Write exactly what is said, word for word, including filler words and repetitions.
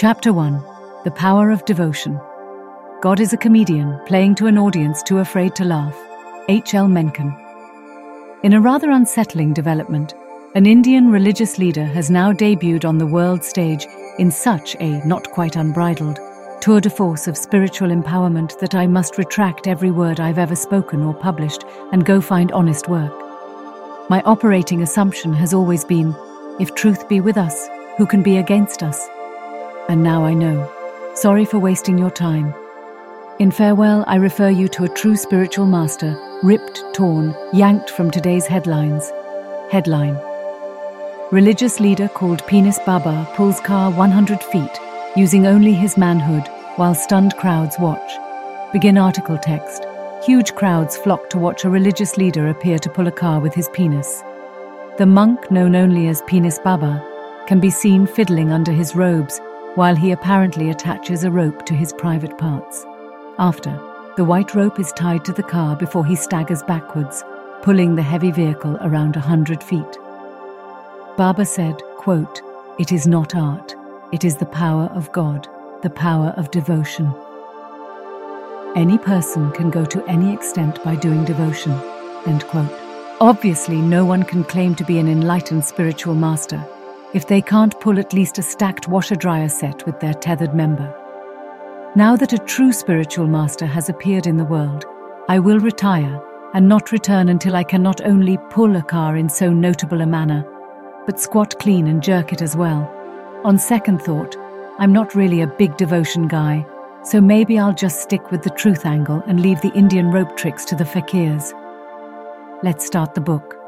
Chapter one. The Power of Devotion. God is a comedian playing to an audience too afraid to laugh. H L Mencken. In a rather unsettling development, an Indian religious leader has now debuted on the world stage in such a not quite unbridled tour de force of spiritual empowerment that I must retract every word I've ever spoken or published and go find honest work. My operating assumption has always been, if truth be with us, who can be against us? And now I know. Sorry for wasting your time. In farewell, I refer you to a true spiritual master, ripped, torn, yanked from today's headlines. Headline: Religious leader called Penis Baba pulls car one hundred feet, using only his manhood, while stunned crowds watch. Begin article text. Huge crowds flock to watch a religious leader appear to pull a car with his penis. The monk, known only as Penis Baba, can be seen fiddling under his robes while he apparently attaches a rope to his private parts. After, the white rope is tied to the car before he staggers backwards, pulling the heavy vehicle around a hundred feet. Baba said, quote, "It is not art. It is the power of God, the power of devotion. Any person can go to any extent by doing devotion." End quote. Obviously, no one can claim to be an enlightened spiritual master if they can't pull at least a stacked washer-dryer set with their tethered member. Now that a true spiritual master has appeared in the world, I will retire and not return until I can not only pull a car in so notable a manner, but squat clean and jerk it as well. On second thought, I'm not really a big devotion guy, so maybe I'll just stick with the truth angle and leave the Indian rope tricks to the fakirs. Let's start the book.